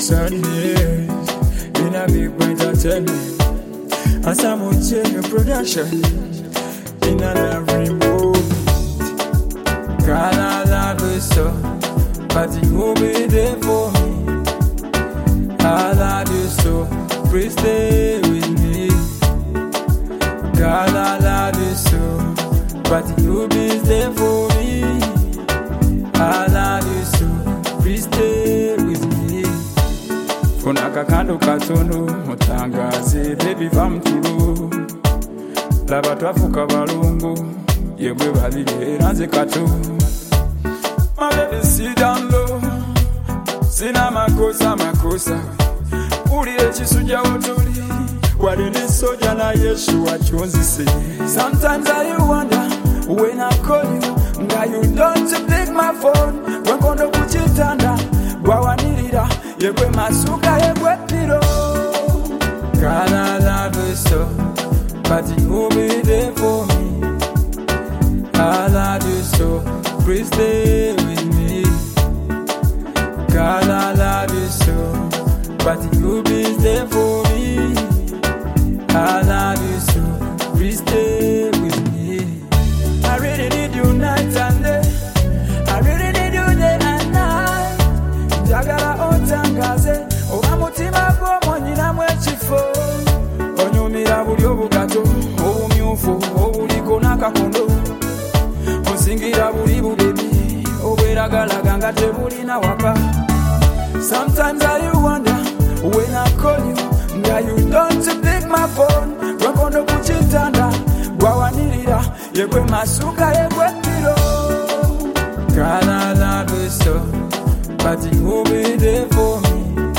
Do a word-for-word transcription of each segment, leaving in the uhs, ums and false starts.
Sundays in a big entertainment. And some would change your production in an every movie. God, I love you so, but you will be there for me. I love you so, please stay with me. God, I love you so, but you will be there for me. I love you so, please stay with me. Kuna kakando katono, mutangaze, baby vamtulu. Laba twafuka balungu, yegwe babili ranze kato. My baby sit down low, sina makosa makosa. Uli chisuja otuli, wadini soja na Yesu achonzise. Sometimes I wonder, when I call you, now you don't pick my phone. When kondo kuchitanda, gwawanirira, yegwe masuka yegwe piro. God, I love you so, but you will be there for me. I love you so, please stay with me. God, I love you so, but you will be there for me. I love you so, please stay with me. I really need you night and day. I really need you day and night. Jagara otangaze, ogamutima gwo monyina mwechifo. Onyumira buli obugato, obumyufu, obuliko n'akakondo. Osingira buli bubebi, obweragalaga nga tebulina waka. Sometimes I wonder, when I call you, nga you don't pick my phone. Wekondo kuchitanda, gwawanirira, yegwe masuka yegwe piro. God, I love you so, but you will be there for me.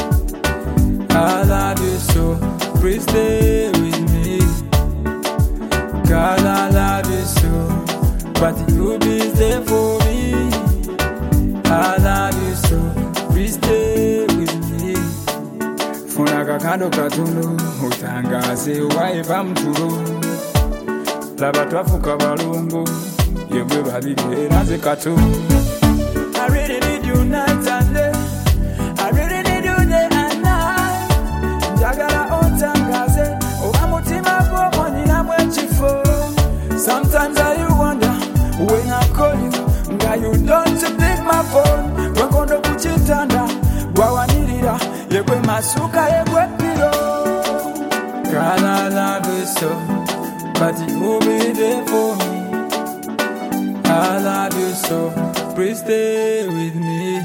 I love you so, please stay with me. God, I love you so, but you will be there for me. I love you so, please stay with me. Funa kakando katuno, utangaze waiva mturo. Laba twafuka balungu, yegwe babili ranze kato. I really need you night and day. I really need you day and night. Jagara otangaze, ogamutima gwo monyina mwechifo. Sometimes I wonder, when I call you, nga you don't pick my phone. Wekondo kuchitanda, gwawanirira, yegwe masuka yegwe piro. God, I love you so, but you will be there for me. I love you so, please stay with me.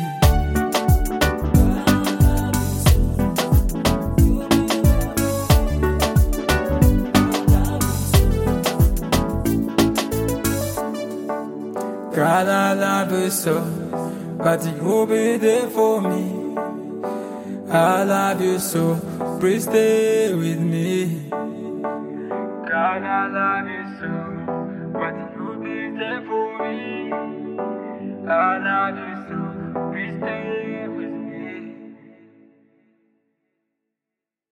God, I love you so, but you will be there for me. I love you so, please stay with me. God, I love you so, but you will be there for me. I love you so, please stay.